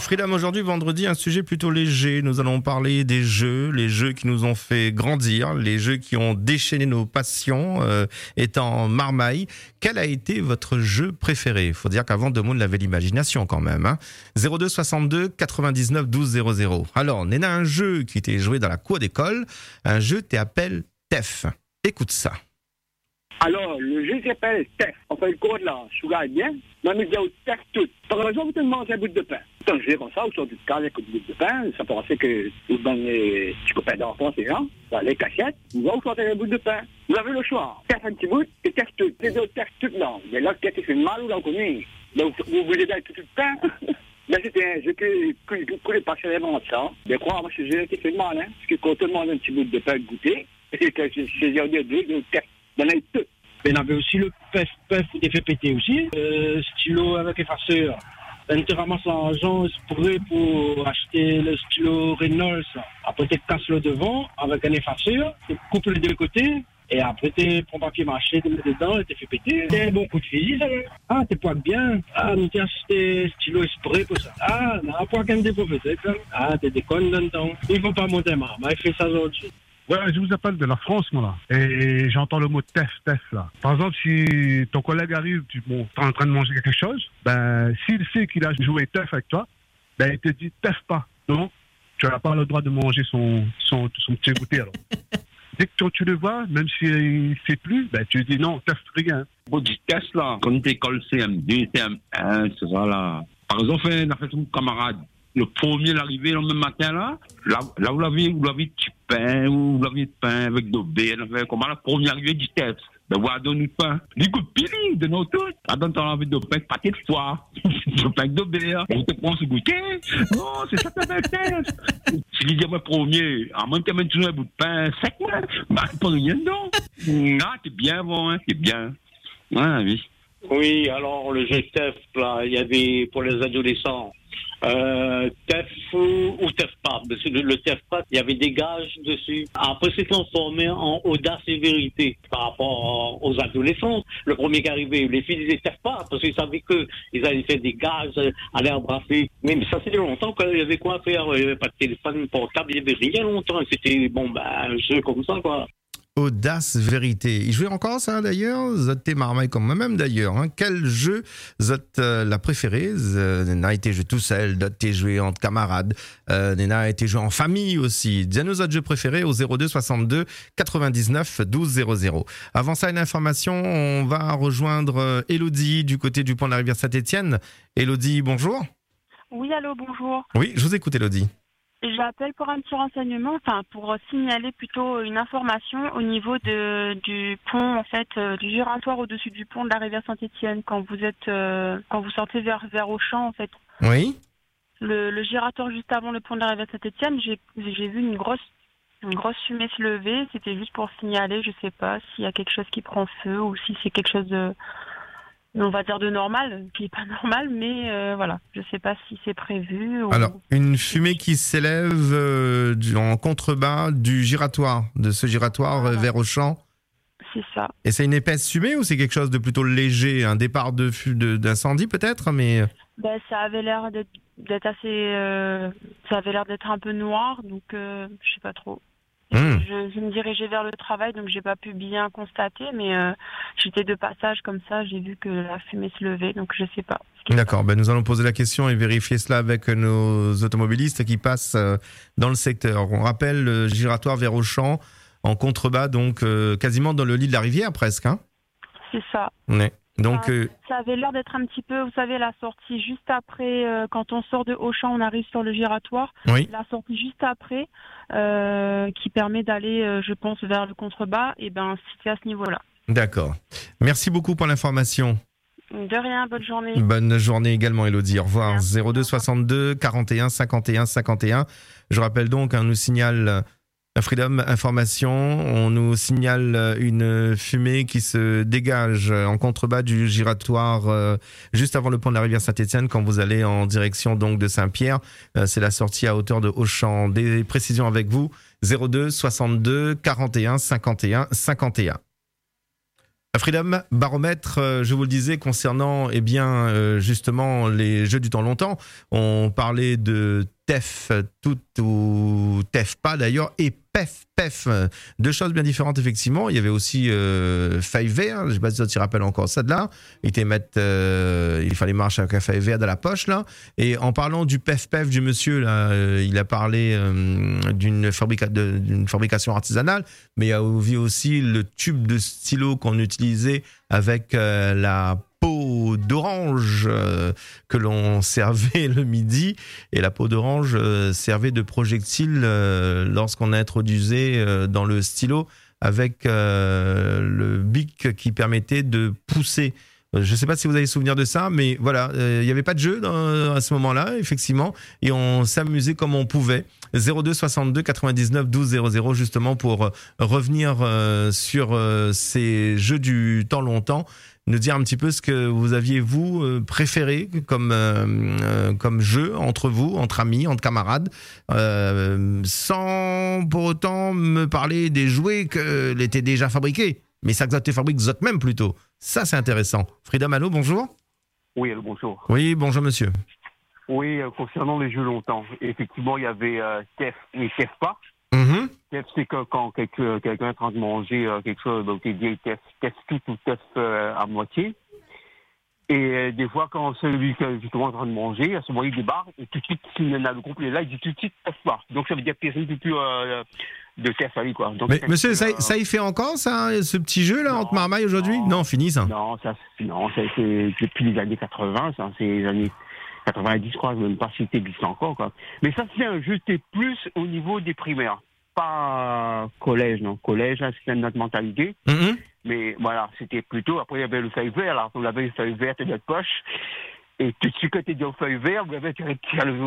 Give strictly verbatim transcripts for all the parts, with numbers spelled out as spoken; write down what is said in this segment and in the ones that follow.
Freedom, aujourd'hui, vendredi, un sujet plutôt léger. Nous allons parler des jeux, les jeux qui nous ont fait grandir, les jeux qui ont déchaîné nos passions, euh, étant marmaille. Quel a été votre jeu préféré ? Il faut dire qu'avant, deux mondes avait l'imagination quand même. Hein. zéro deux soixante-deux quatre-vingt-dix-neuf douze zéro zéro. Alors, Néna, un jeu qui était joué dans la cour d'école, un jeu t'appelle T E F. Écoute ça. Alors, le jeu s'appelle T E F. On fait le code là, je regarde bien. On me dit T E F tout. Par exemple, vous te demandez un bout de pain. Quand je vais comme ça, vous sortez du cadre avec un bout de pain, ça pensait que vous donnez des copains d'enfants, ces gens, dans les cachettes, vous vous sortez un bout de pain. Vous avez le choix. T E F un petit bout et T E F tout. Les deux T E F tout là. Mais là, qui a fait mal ou l'en connaît. Donc, vous voulez aidez tout le pain. Mais c'était un jeu que je coulais passionnément de ça. Mais crois, moi, ce jeu a été fait mal, hein. Parce que quand on demande un petit bout de pain de goûter, et que j'ai dit deux, deux T E F. Il y en a eu deux. Mais on avait aussi le P E F, P E F qui était fait péter aussi. Euh, stylo avec effaceur. On te ramasse l'argent exprès pour acheter le stylo Reynolds. Après, tu casses le devant avec un effaceur, tu coupes les deux côtés. Et après, tu prends papier mâché, tu mets dedans et tu fais péter. C'est un bon coup de fusil, ça. Ah, tu poids bien. Ah, nous t'as acheté stylo exprès pour ça. Ah, on a pas qu'un des professeurs. Ah, tu déconnes dedans. Il faut pas monter ma main, il fait ça aujourd'hui. Ouais, je vous appelle de la France, moi, là. Et j'entends le mot T E F, T E F, là. Par exemple, si ton collègue arrive, tu bon, es en train de manger quelque chose, ben, s'il sait qu'il a joué T E F avec toi, ben, il te dit T E F pas. Non, tu n'as pas le droit de manger son, son, son petit goûter, alors. Dès que tu le vois, même s'il ne sait plus, ben, tu lui dis non, T E F rien. Bon, du test, là, quand tu école C M deux, C M un, c'est ça, là. Par exemple, on a fait son camarade. Le premier l'arrivée le même matin là, là, là vous l'avez, vous l'avez du pain, ou vous l'avez de pain avec de beurre, comment la première arrivée du test. Ben voilà, donne-nous de pain. Du coup, pili, de nos tous. Attends, t'as envie de pain, pâté de foie. De pain de beurre. On te prend ce goûter. Non, c'est ça, t'as le test. Si je dis, moi, premier, en même temps, tu as un bout de pain sec, moi. Bah, pas de rien dedans. Ah, t'es bien, bon, hein, t'es bien. Ouais, oui. Oui, alors, le jeu T E F, là, il y avait pour les adolescents. Euh, T E F ou, ou T E F pas. Parce que le, le T E F pas, il y avait des gages dessus. Après, c'est transformé en audace et vérité par rapport aux adolescents. Le premier qui arrivait, les filles disaient T E F pas parce qu'ils savaient qu'ils allaient faire des gages, aller embrasser. Mais, mais ça, c'était longtemps qu'il y avait quoi à faire. Il n'y avait pas de téléphone portable, il n'y avait rien longtemps. C'était, bon, ben, un jeu comme ça, quoi. Audace, vérité. Il jouait encore ça d'ailleurs, Zot t'es marmaille comme moi-même d'ailleurs. Hein. Quel jeu Zot euh, la préférée euh, Néna a été joué tout seul, Zot t'es joué entre camarades, euh, Néna a été joué en famille aussi. Dis-nous votre jeu préféré au zéro deux soixante-deux quatre-vingt-dix-neuf douze zéro zéro. Avant ça, une information, on va rejoindre Elodie du côté du pont de la rivière Saint-Étienne. Elodie, bonjour. Oui, allô, bonjour. Oui, je vous écoute Elodie. J'appelle pour un petit renseignement, enfin pour signaler plutôt une information au niveau de, du pont, en fait, euh, du giratoire au-dessus du pont de la rivière Saint-Étienne, quand vous êtes, euh, quand vous sortez vers vers Auchan, en fait. Oui. Le, le giratoire juste avant le pont de la rivière Saint-Étienne, j'ai j'ai vu une grosse une grosse fumée se lever. C'était juste pour signaler, je sais pas s'il y a quelque chose qui prend feu ou si c'est quelque chose de, on va dire de normal, qui est pas normal, mais euh, voilà, je sais pas si c'est prévu. Ou... Alors, une fumée qui s'élève euh, du, en contrebas du giratoire, de ce giratoire voilà. euh, vers Auchan. C'est ça. Et c'est une épaisse fumée ou c'est quelque chose de plutôt léger, un départ de, de d'incendie peut-être, mais ben, ça avait l'air d'être, d'être assez, euh, ça avait l'air d'être un peu noir, donc euh, je sais pas trop. Mmh. Je, je me dirigeais vers le travail, donc j'ai pas pu bien constater, mais euh, j'étais de passage comme ça, j'ai vu que la fumée se levait, donc je sais pas. D'accord, ben nous allons poser la question et vérifier cela avec nos automobilistes qui passent dans le secteur. On rappelle le giratoire vers Auchan, en contrebas, donc euh, quasiment dans le lit de la rivière presque. Hein. C'est ça. Ouais. Donc, ça, euh... ça avait l'air d'être un petit peu, vous savez, la sortie juste après, euh, quand on sort de Auchan, on arrive sur le giratoire. Oui. La sortie juste après, euh, qui permet d'aller, euh, je pense, vers le contrebas, et ben c'était à ce niveau-là. D'accord. Merci beaucoup pour l'information. De rien, bonne journée. Bonne journée également, Elodie. Au revoir. Merci. zéro deux soixante-deux quarante et un cinquante et un cinquante et un. Je rappelle donc, on nous signale Freedom Information, on nous signale une fumée qui se dégage en contrebas du giratoire euh, juste avant le pont de la rivière Saint-Étienne quand vous allez en direction donc de Saint-Pierre. Euh, c'est la sortie à hauteur de Auchan. Des précisions avec vous, zéro deux soixante-deux quarante et un cinquante et un cinquante et un. Freedom Baromètre, euh, je vous le disais, concernant eh bien, euh, justement les jeux du temps longtemps, on parlait de T E F tout ou T E F pas d'ailleurs, et P E F, P E F, euh, deux choses bien différentes effectivement. Il y avait aussi euh, Five V, je ne sais pas si tu te rappelles encore ça de là, il, était mettre, euh, il fallait marcher avec un Five V dans la poche là, et en parlant du P E F, P E F du monsieur là, euh, il a parlé euh, d'une, fabrica- de, d'une fabrication artisanale, mais il y a aussi le tube de stylo qu'on utilisait avec euh, la peau d'orange euh, que l'on servait le midi, et la peau d'orange euh, servait de projectile euh, lorsqu'on introduisait euh, dans le stylo avec euh, le bic qui permettait de pousser. Je ne sais pas si vous avez souvenir de ça, mais voilà, il euh, n'y avait pas de jeu dans, à ce moment-là, effectivement, et on s'amusait comme on pouvait. zéro deux soixante-deux quatre-vingt-dix-neuf douze zéro zéro, justement pour revenir euh, sur euh, ces jeux du temps longtemps, nous dire un petit peu ce que vous aviez, vous, euh, préféré comme, euh, euh, comme jeu entre vous, entre amis, entre camarades, euh, sans pour autant me parler des jouets qui étaient déjà fabriqués, mais ça que vous fabriquez vous même plutôt. Ça, c'est intéressant. Freedom, allô, bonjour. Oui, allô, bonjour. Oui, bonjour, monsieur. Oui, euh, concernant les jeux longtemps, effectivement, il y avait euh, T E F et T E F pas. Mm-hmm. T E F, c'est que quand quelque, quelqu'un est en train de manger euh, quelque chose, donc il dit T E F, T E F tout ou T E F euh, à moitié. Et euh, des fois, quand celui qui est justement en train de manger, à ce moment, il débarque, et tout de suite, s'il y en a le complet là, il dit tout de suite T E F pas. Donc ça veut dire qu'il n'y a plus euh, de T E F à lui, quoi. Donc, mais monsieur, ça, euh... ça y fait encore, ça, ce petit jeu là, non, entre marmailles aujourd'hui? Non, non, fini ça. Non, ça, non, ça, c'est depuis les années quatre-vingts, ça, c'est les années quatre-vingt-dix, je crois, je ne sais même pas si ça existe encore, quoi. Mais ça, c'est un jeu, c'était plus au niveau des primaires. Pas collège, non. Collège, là, c'était notre mentalité. Mm-hmm. Mais voilà, c'était plutôt, après, il y avait le feuille vert, là. On avait le feuille vert de notre poche. Et tout de suite, quand tu étais au feuille vert, vous avez tiré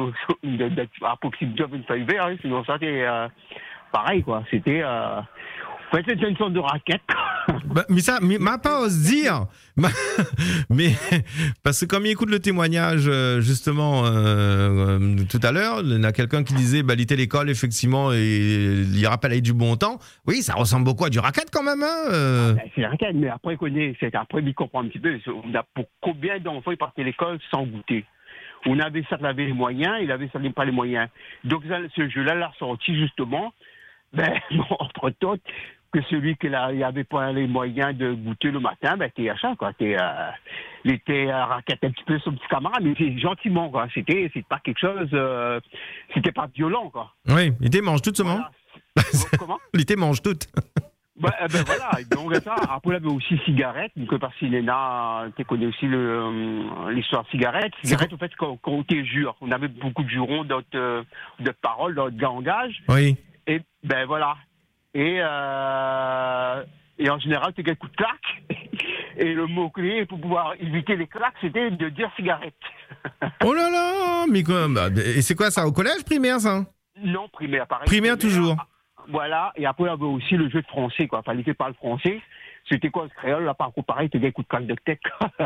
à possible de une feuille vert, hein, sinon ça, c'était euh, pareil, quoi. C'était, euh, en fait, c'était une sorte de raquette. Bah, mais ça, mais, m'a pas ose dire. Mais parce que comme il écoute le témoignage justement euh, euh, tout à l'heure, il y a quelqu'un qui disait bah l'été l'école effectivement et il rappelle du bon temps. Oui, ça ressemble beaucoup à du raquette quand même. Hein euh... ah, c'est la raquette, mais après connaît, c'est après il comprend un petit peu. On a pour combien d'enfants ils partaient à l'école sans goûter. On avait ça, on avait les moyens, il avait ça, pas les moyens. Donc ce jeu-là l'a sorti justement. Ben bon, entre autres. Que celui qui n'avait pas les moyens de goûter le matin, ben, t'es à ça, quoi. T'es, euh, il était à raquette un petit peu son petit camarade, mais c'est gentiment, quoi. C'était, c'est pas quelque chose, euh, c'était pas violent, quoi. Oui, il était mange toutes, voilà. Comment? Il était mange toutes. Ben, ben voilà, donc ça, après, il avait aussi cigarette, donc parce qu'il est là, tu connais aussi le, euh, l'histoire de cigarette. Cigarette, en fait, quand, quand on te jure, on avait beaucoup de jurons, d'autres, euh, d'autres paroles, d'autres langages. Oui. Et, ben voilà. Et, euh, et en général, tu gagnes coup de claque. Et le mot-clé pour pouvoir éviter les claques, c'était de dire cigarette. Oh là là, mais quoi, bah, et c'est quoi ça, au collège primaire, ça? Non, primaire, pareil. Primaire, primaire toujours. Voilà, et après, il y avait aussi le jeu de français, quoi. Fallait que parle français. C'était quoi, le créole, là, par contre, pareil, tu gagnes coup de claque de tête.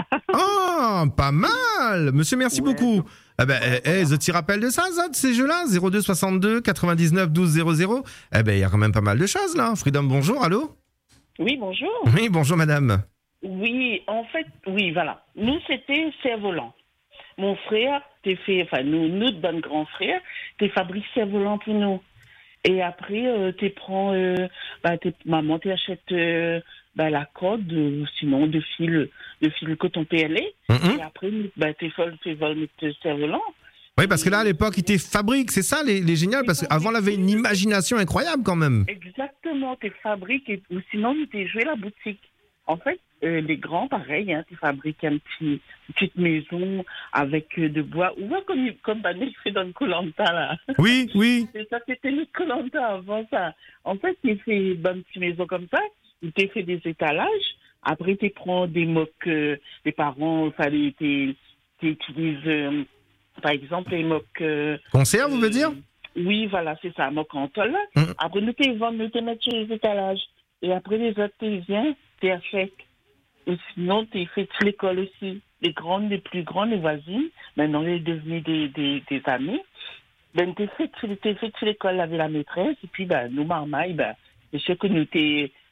Oh, pas mal. Monsieur, merci ouais, beaucoup. Donc... Eh ben, eh, eh, tu te rappelles de ça, ça, de ces jeux-là? zéro deux soixante-deux quatre-vingt-dix-neuf douze zéro zéro. Eh ben, il y a quand même pas mal de choses, là. Freedom, bonjour, allô? Oui, bonjour. Oui, bonjour, madame. Oui, en fait, oui, voilà. Nous, c'était cerf-volant. Mon frère, t'es fait, enfin, nous, notre bon grand frère, t'es fabrique cerf-volant pour nous. Et après, euh, tu prends, euh, bah, t'es, maman, tu achètes euh, bah, la corde, euh, sinon de fil, de fil coton P L A. Mm-hmm. Et après, bah, tu fais le cerf-volant. Oui, parce que là, à l'époque, ils étaient fabriques, c'est ça, les, les génial, parce qu'avant, on avait une imagination incroyable quand même. Exactement, tu fabriques, et, ou sinon, tu joué la boutique. En fait, euh, les grands, pareil, hein, tu fabriques un petit, une petite maison avec euh, de bois, ou comme, comme Banel fait dans le Koh-Lanta, là. Oui, oui. C'est ça, c'était le Koh-Lanta avant ça. En fait, tu fais une bonne petite maison comme ça, tu fait des étalages, après tu prends des moques, euh, les parents, enfin, tu utilises, euh, par exemple, les moques... Euh, Conserve, vous voulez dire? Oui, voilà, c'est ça, moque en tôle. Mmh. Après, nous te vendons, nous te mettre sur les étalages. Et après, les autres, tu viens, tu achètes. Et sinon, tu fais toute l'école aussi. Les grandes, les plus grandes, les voisines, maintenant, elles sont devenues des, des, des amis. Ben, tu fait toute l'école avec la maîtresse. Et puis, ben, nous, marmailles, ben, c'est sûr que nous, t'es,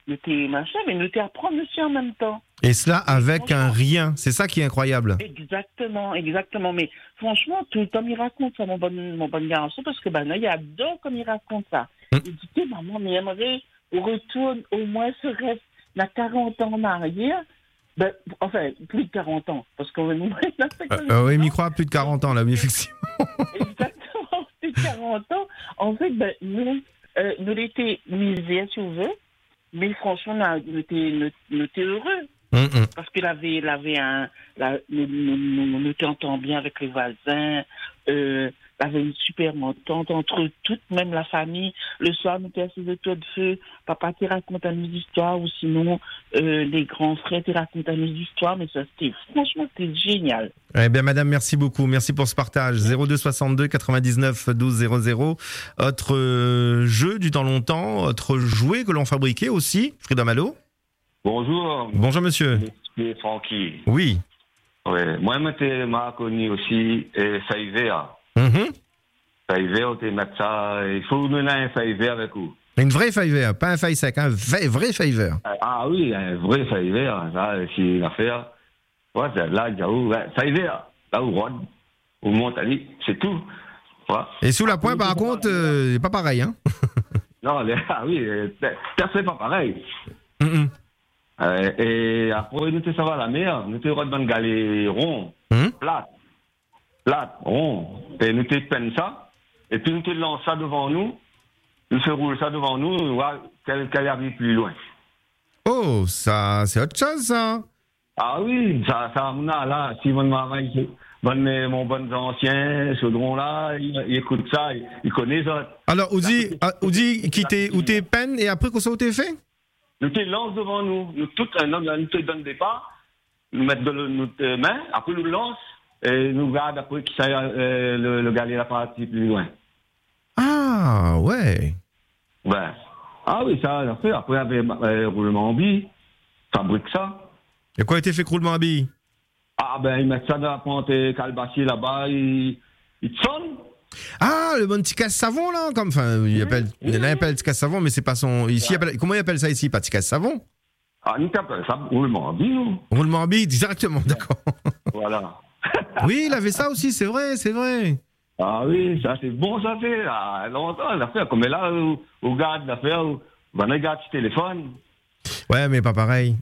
nous t'es machin, mais nous t'es apprendre aussi en même temps. Et cela avec un rien. C'est ça qui est incroyable. Exactement, exactement. Mais franchement, tout le temps, il raconte ça, mon bon, mon bon garçon, parce que ben, là, il adore comme il raconte ça. Hum. Il dit, maman, mais j'aimerais qu'on retourne au moins ce reste, la quarante ans en arrière. Ben, enfin, plus de quarante ans, parce qu'on nous a fait Euh, euh, oui, il croit plus de quarante ans, là, oui, effectivement. Exactement, plus de quarante ans. En fait, ben, nous, euh, nous l'étions misés, si on veut, mais franchement, nous, nous étions nous, nous étions heureux. Hum, hum. Parce qu'il avait, il avait un, la, nous, nous, nous, nous t'entendons bien avec les voisins, euh, il avait une super entente entre toutes, même la famille. Le soir, nous étions assis autour de feu, papa te raconte une histoire, ou sinon, euh, les grands frères te racontent une histoire, mais ça, c'était, franchement, c'était génial. Eh bien, madame, merci beaucoup. Merci pour ce partage. zéro deux soixante-deux quatre-vingt-dix-neuf douze zéro zéro. Autre euh, jeu du temps longtemps, autre jouet que l'on fabriquait aussi. Frida Malo. Bonjour. Bonjour, monsieur. C'est Francky. Oui. Ouais. Moi, je m'a connu aussi, et ça y va. Mm-hmm. Ça y va, on te met ça, il faut mener un ça y va avec vous. Une vraie feuille verte, pas un feuille sec, un vrai, vrai feuille verte. Ah oui, un vrai ça y va, ça, c'est une affaire. Ouais, c'est là, il y a où, ça y va, là où Rod, où Montali, c'est tout. Ouais. Et sous la pointe, par contre, euh, c'est pas pareil, hein. Non, les, ah oui, c'est pas pareil. Mm-mm. Euh, et après, nous te ça va la mer, nous te Rod dans le galet rond, Mm. plate, plate, rond, et nous te peine ça, et puis nous te lance ça devant nous, nous te roule ça devant nous, on voit qu'elle, qu'elle arrive plus loin. Oh, ça, c'est autre chose, ça. Ah oui, ça, ça, on a là, si mon maman, bon, mon bon ancien, ce drone-là, il, il écoute ça, il, il connaît ça. Alors, Oudi, Oudi, qui t'es, où t'es peine, et après, qu'on ça, où t'es fait? Nous te lance devant nous, nous, tout un homme, nous te donne des pas, nous mettons de notre main, après nous lance, et nous garde après qui ça, euh, le, le galet la partie plus loin. Ah, ouais. Ouais. Ah oui, ça, ça fait. Après, il y avait euh, roulement en bille, fabrique ça. Et quoi était fait roulement à billes? Ah ben, ils mettent ça dans la pente calebassier là-bas, ils, ils te sonnent. Ah, le bon petit casse-savon, là, comme, enfin, il appelle, il y en a un appelle petit casse-savon, mais c'est pas son, ici, appelle, comment il appelle ça ici? Pas petit casse-savon? Ah, nous t'appelle ça roulement en bille, nous. Roulement à billes, directement, d'accord. Voilà. Oui, il avait ça aussi, c'est vrai, c'est vrai. Ah oui, ça c'est bon, ça fait ah, longtemps l'affaire. Comme là, au, au garde l'affaire, ben, on regarde ce téléphone. Ouais, mais pas pareil.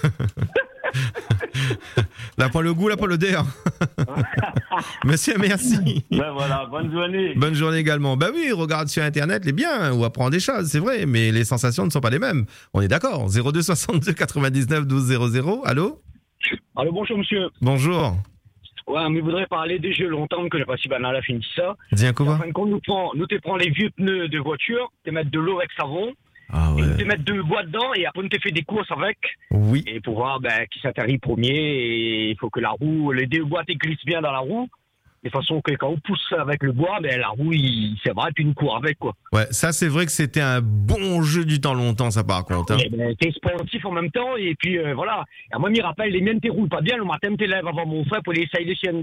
Là, pas le goût, là, pas l'odeur. Monsieur, merci. Ben voilà, bonne journée. Bonne journée également. Ben oui, regarde sur Internet, les biens, ou apprend des choses, c'est vrai, mais les sensations ne sont pas les mêmes. On est d'accord. zéro deux soixante-deux quatre-vingt-dix-neuf douze zéro zéro. Allô? Allô, bonjour, monsieur. Bonjour. Ouais, mais je voudrais parler des jeux longtemps, que je ne sais pas si Banal a fini ça. Dis un coup, En fin de compte, nous, prend, nous te prend les vieux pneus de voiture, te mettre de l'eau avec savon, ah ouais. et nous te mettre deux bois dedans, et après nous te fait des courses avec. Oui. Et pour voir ben, qui s'atterrit premier, et il faut que la roue, les deux bois te glissent bien dans la roue, de façon que quand on pousse avec le bois, ben, la roue, il, c'est vrai, puis nous court avec, quoi. Ouais, ça c'est vrai que c'était un bon jeu du temps longtemps, ça par contre. Hein. Et ben, t'es sportif en même temps, et puis euh, voilà. Et moi, il me rappelle, les miennes, t'es roulent pas bien, le matin, t'es lèves avant mon frère pour les essayer les siennes.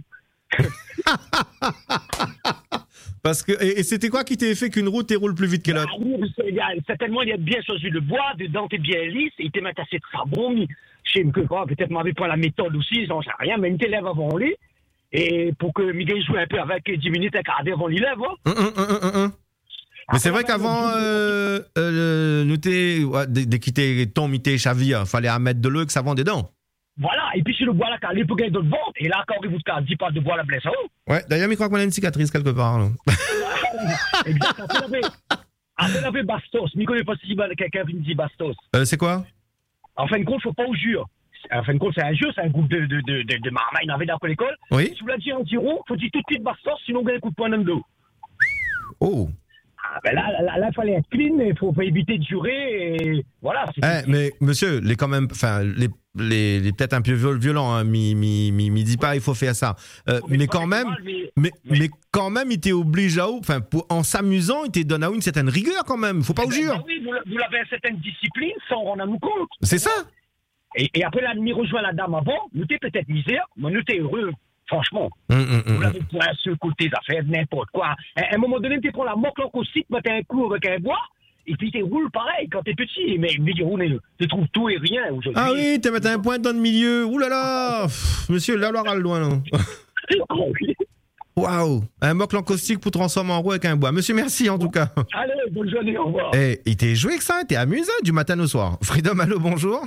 Parce que et, et c'était quoi qui t'avait fait qu'une roue t'éroule plus vite que l'autre? Certainement, il y a bien choisi le bois, dedans t'es bien lisse, et ils te mettent assez de savon. Je sais que quoi, peut-être m'avait pas la méthode aussi, j'en sais rien, mais ils te lèvent avant lui. Et pour que Miguel joue un peu avec dix minutes à garder avant les lèvres. Hein. Hum, hum, hum, hum, hum. Mais c'est vrai qu'avant, euh, euh, nous t'es, ouais, dès, dès qu'il t'est tombé, t'es chavir, fallait à mettre de l'eau et que ça vend dedans. Voilà, et puis si le bois là, il faut gagner d'autres ventes, et là, quand il vous dit pas de bois la blesse, oh. Ouais, d'ailleurs, il croit qu'on a une cicatrice quelque part. Là. Exact, après, on avait Bastos, je ne connais pas si quelqu'un vient dit Bastos. Euh, c'est quoi? En fin de compte, il ne faut pas au jure. En fin de compte, c'est un jeu, c'est un groupe de, de, de, de, de marmailles, il y en avait dans l'école. Oui. Si vous l'avez dit en tiro, il faut dire tout de suite Bastos, sinon on gagne un coup de poing dans le dos. Oh. Ah, ben là, là, là, il fallait être clean, il faut, faut éviter de jurer, et voilà. C'est, eh, mais monsieur, les quand même, enfin, les, les, les peut-être un peu violent, hein, mi, mi, mi, mi dit pas, il faut faire ça. Euh, mais, mais quand même, mal, mais, mais, oui. mais quand même, il t'oblige à, enfin, en s'amusant, il te donne à une certaine rigueur quand même. Faut pas eh au ben, jure. Ben oui, vous, vous l'avez une certaine discipline, sans en rendre nous compte. C'est ça. Et, et après, là, nous rejoint la dame avant, nous t'es peut-être misère, mais nous t'es heureux. Franchement, mmh, mmh, vous l'avez pour un seul côté, ça fait n'importe quoi. À un moment donné, tu prends la moque aussi, tu mets un coup avec un bois, Et puis, tu roules pareil quand t'es petit. Mais, mais rouler, tu trouves tout et rien aujourd'hui. Ah oui, t'es mettre un point dans le milieu. Ouh là là. Pff, monsieur, la Loire à le loin, là. Ah oui. Waouh. Un moque caustique pour transformer en roue avec un bois. Monsieur, merci en tout cas. Allez, bonne journée, au revoir. Eh, il t'est joué que ça, t'es amusant du matin au soir. Freedom, allô, bonjour.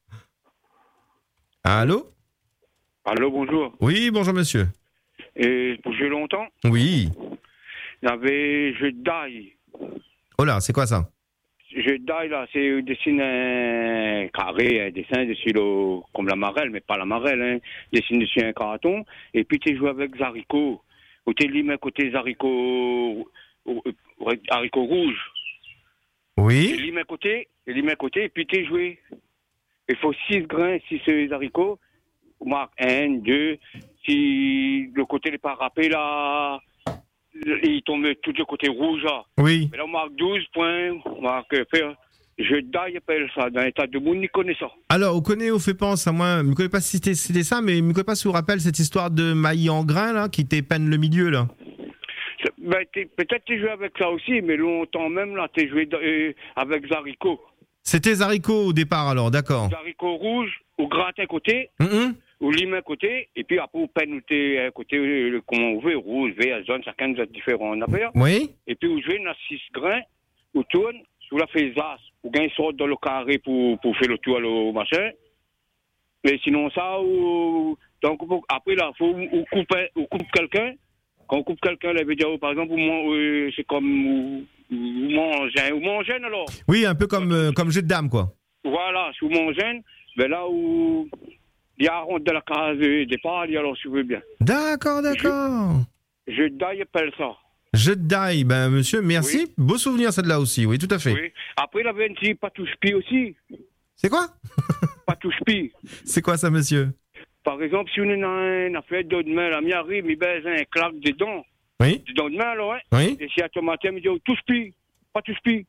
Allô? Allô, bonjour. Oui, bonjour monsieur. Et pour jouer longtemps, Oui. il y avait jeu de die. Oh là, c'est quoi ça? Jeu de die, là, c'est dessine un carré, un dessin dessus le, comme la marelle, mais pas la marelle, hein. Dessine dessus un carton, et puis tu joues avec des haricots. Ou tu lis côté des haricots, haricots rouges. Oui. Tu lis un côté, tu lis un côté, et puis tu joues. Il faut six grains, six haricots. On marque un, deux. Si le côté n'est pas râpé, là, il tombe tout le côté rouge, là. Oui. Mais là, on marque douze points. On marque faire. Je d'aille, appelle ça. Dans l'état de monde, il connaît ça. Alors, on connaît, on fait pense à moi. Je ne connais pas si c'était, c'était ça, mais je ne connais pas si vous rappelle cette histoire de maillis en grains, là, qui t'épeigne le milieu, là. Ben, peut-être tu joué avec ça aussi, mais longtemps même, là, tu joué euh, avec des haricots. C'était des haricots au départ, alors, d'accord. Des haricots rouges, au gratin côté, mm-hmm. au lime un côté, et puis après, au peine, un côté, le, comment on veut, rouge, vert, jaune, chacun nous a différents affaires. Oui. Et puis, vous jouez, on a six grains, vous tourne, sous la faisas, ou gagne sort dans le carré pour, pour faire le tour, le machin. Mais sinon, ça, ou, donc, après, là, faut, on coupe, on coupe quelqu'un. Quand on coupe quelqu'un, là, veut dire, par exemple, euh, c'est comme, ou, ou manger, ou manger, alors. Oui, un peu comme, euh, comme jeu de dames, quoi. Voilà, si vous mangez, ben là où il y a un rond de la case de départ, alors si vous voulez bien. D'accord, d'accord. Je, je d'aille, appelle ça. Jeu de die, ben monsieur, merci. Oui. Beau souvenir celle-là aussi, oui, tout à fait. Oui. Après, il y avait un petit patouche-pi aussi. C'est quoi? Patouche-pi. C'est quoi ça, monsieur? Par exemple, si on a une affaire de demain, la mienne arrive, il baise un claque dedans. Oui. Dedans demain, alors, hein. Oui. Et si à ton matin, il me dit, oh, touche-pi, patouche-pi.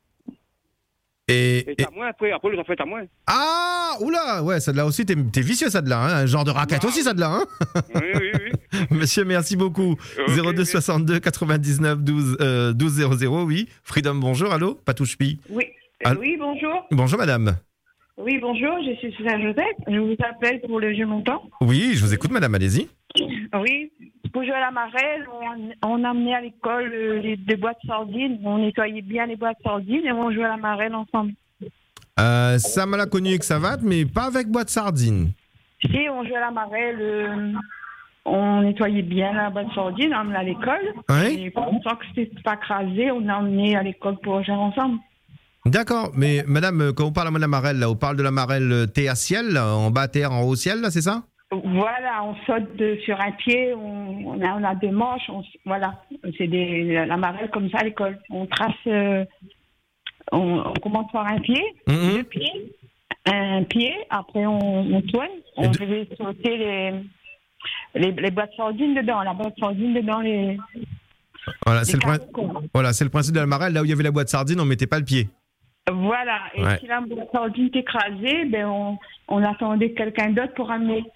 Et, et t'as moins après, après, ça fait à moins. Ah, oula, ouais, celle-là aussi, t'es, t'es vicieux, ça de là, hein, un genre de raquette ah. aussi, ça de là, hein. Oui, oui, oui. Monsieur, merci beaucoup. Okay, zéro deux soixante-deux quatre-vingt-dix-neuf douze zéro zéro, oui. Freedom, bonjour, allô, Patouche-Pi. Oui, allô oui, bonjour. Bonjour, madame. Oui, bonjour, je suis Suzanne Joseph, je vous appelle pour le jeu montant. Oui, je vous écoute, madame, allez-y. Oui, pour jouer à la marelle, on, on amenait à l'école les, des boîtes de sardines, on nettoyait bien les boîtes de sardines et on jouait à la marelle ensemble. Euh, ça m'a la connu avec savate, mais pas avec boîte de sardines. Si, on jouait à la marelle, euh, on nettoyait bien la boîte de sardines, on emmenait à l'école. Oui. Et tant que c'était pas crasé, on a emmené à l'école pour jouer ensemble. D'accord, mais madame, quand on parle de la marelle, là, on parle de la marelle thé à ciel, là, en bas terre, en haut ciel, là, c'est ça? Voilà, on saute de, sur un pied, on, on, a, on a deux manches, on, voilà, c'est des, la marelle comme ça à l'école. On trace, euh, on, on commence par un pied, mm-hmm. deux pieds, un pied, après on, on tourne, on de... devait sauter les, les, les boîtes de sardines dedans, la boîte de sardines dedans les... Voilà, les c'est le, prin... voilà c'est le principe de la marelle, là où il y avait la boîte de sardines, on mettait pas le pied. Voilà, et ouais. Si la boîte de sardines était écrasée, ben on, on attendait quelqu'un d'autre pour ramener.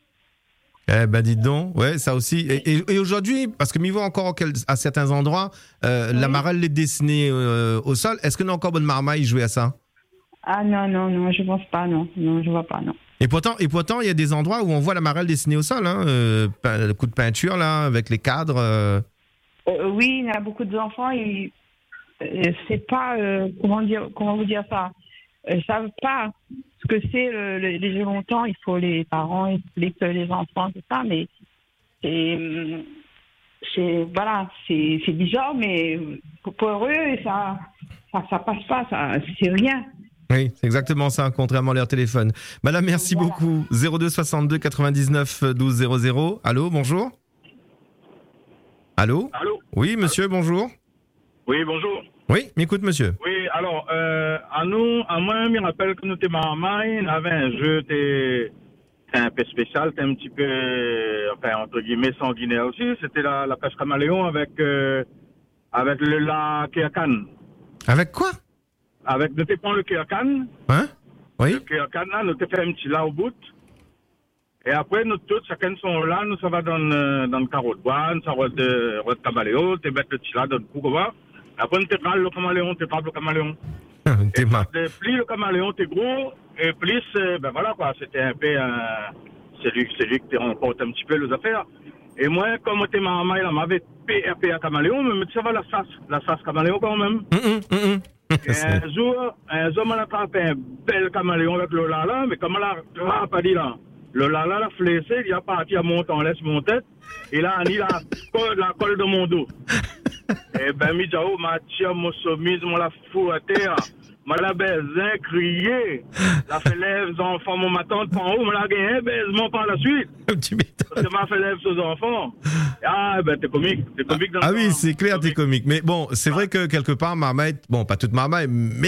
Eh ben dites donc, ouais, ça aussi. Et, et, et aujourd'hui, parce que m'y voit encore à certains endroits, euh, oui. La marelle est dessinée euh, au sol. Est-ce que nous encore bonne marmaille jouer à ça? Ah non, non, non, je pense pas, non. Non, je vois pas, non. Et pourtant, et pourtant, il y a des endroits où on voit la marelle dessinée au sol, hein, euh, le coup de peinture, là, avec les cadres. Euh... Euh, oui, il y a beaucoup d'enfants, ils euh, c'est pas, euh, comment dire, comment vous dire ça, ils savent pas ce que c'est le, le, les jeux longtemps. Il faut les parents expliquent les enfants, tout ça, mais c'est, c'est voilà, c'est, c'est bizarre, mais pour, pour eux, ça, ça, ça passe pas, ça, c'est rien. Oui, c'est exactement ça, contrairement à leur téléphone. Madame, merci voilà. beaucoup. zéro deux soixante-deux quatre-vingt-dix-neuf douze zéro zéro. Allô, bonjour. Allô. Allô. Oui, monsieur, Allô. Bonjour. Oui, bonjour. Oui, m'écoute, monsieur. Oui, alors, euh, à nous, à moi, je me rappelle que nous étions à Maï, on avait un jeu, c'était un peu spécial, c'était un petit peu, enfin, entre guillemets, sanguinaire aussi. C'était la, la pêche caméléon avec, euh, avec le lac Kéakan. Avec quoi? Avec, nous étions le Kéakan. Hein? Oui. Le Kéakan, là, nous étions fait un petit là au bout. Et après, nous tous, chacun sont là, nous, ça va dans, dans le carreau de bois, ça va de, de caméléon, tu mets le petit là dans le coup, comment? Après, on te parle le caméléon, tu parles le caméléon. T'es mal. Et plus le caméléon était gros, et plus, euh, ben voilà quoi, c'était un peu un. C'est lui, c'est lui qui te remporte un petit peu les affaires. Et moi, comme t'es ma maman, elle m'avait payé un caméléon, mais ça va la sas, la sas caméléon quand même. Mm, mm, mm. Et un jour, un jour, on a attrapé un bel caméléon avec le lala, mais comme on l'a pas dit là, le lala l'a flessé, il a parti à monter, on laisse mon tête, et là, il a la colle, la colle de mon dos. Et ben, Midjao m'a tiré mon soumise, m'a la fouetté, m'a la baisé, crié, la fait lève aux enfants, mon ma tante en haut, m'a la gagné, baisement par la suite. Parce que m'a fait lève aux enfants. Ah, ben, t'es comique, t'es comique dans Ah le oui, temps. c'est clair, t'es comique. Mais bon, c'est vrai que quelque part, Marmite, bon, pas toute Marmite, mais